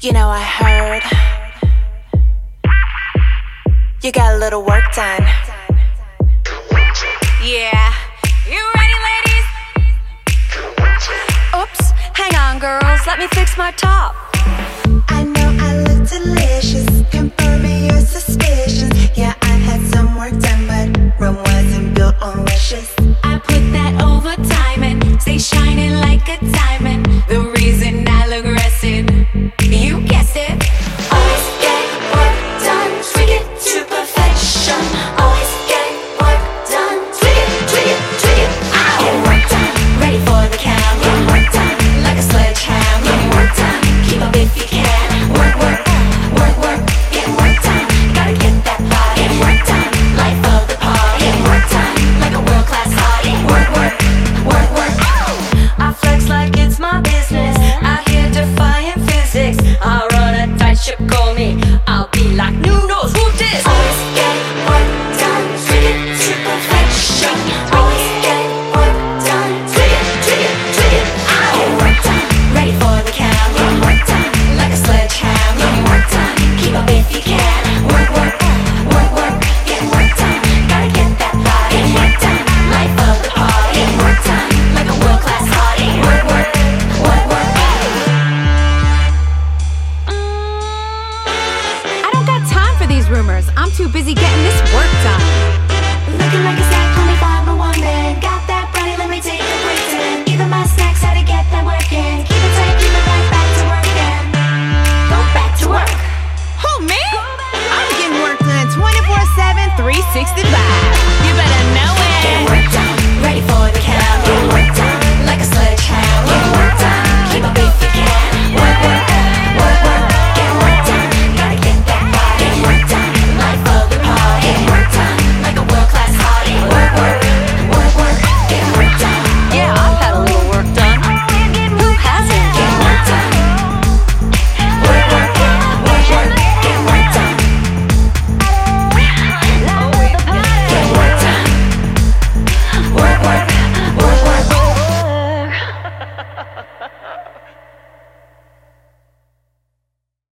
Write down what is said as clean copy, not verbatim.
You know, I heard you got a little work done. Yeah, you ready, ladies? Oops, hang on, girls, let me fix my top. I know I look delicious, confirming your suspicions. Yeah, I had some work done, but Rome wasn't built on wishes. I put that overtime and stay shining like a diamond.